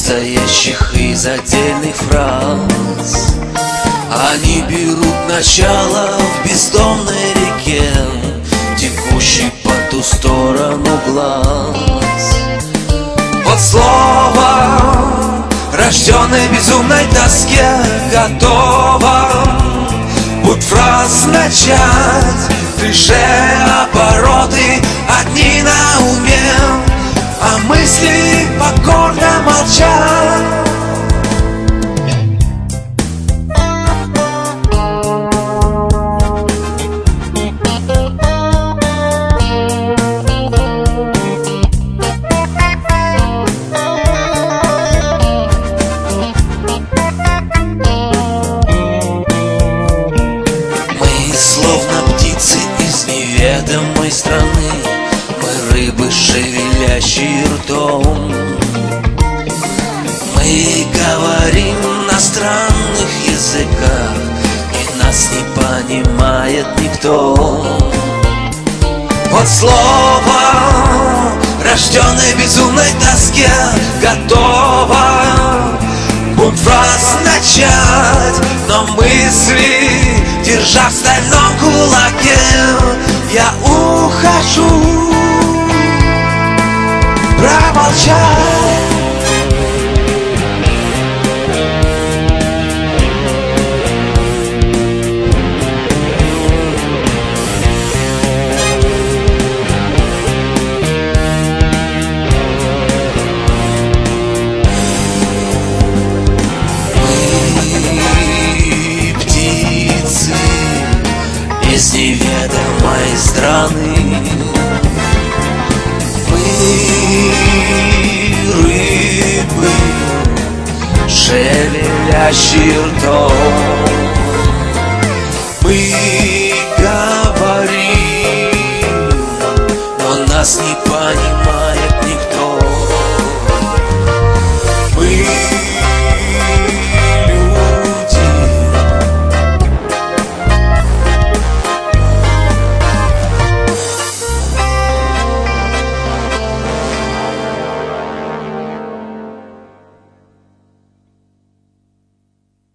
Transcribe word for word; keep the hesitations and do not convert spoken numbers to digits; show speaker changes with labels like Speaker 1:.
Speaker 1: состоящих из отдельных фраз. Они берут начало в бездонной реке, текущей по ту сторону глаз. Вот слово, рожденное в безумной тоске, готово будь фраз начать. Клише, обороты одни на уме, а мысли покорно молчат.
Speaker 2: Неведомой страны мы рыбы, шевелящие ртом. Мы говорим на странных языках, и нас не понимает никто. Вот слово, рожденное в безумной тоске, готово бунт фраз начать, но мысли, держа в стальном кулаке, я ухожу промолчать. Из неведомой страны мы рыбы, шевелящие ртом.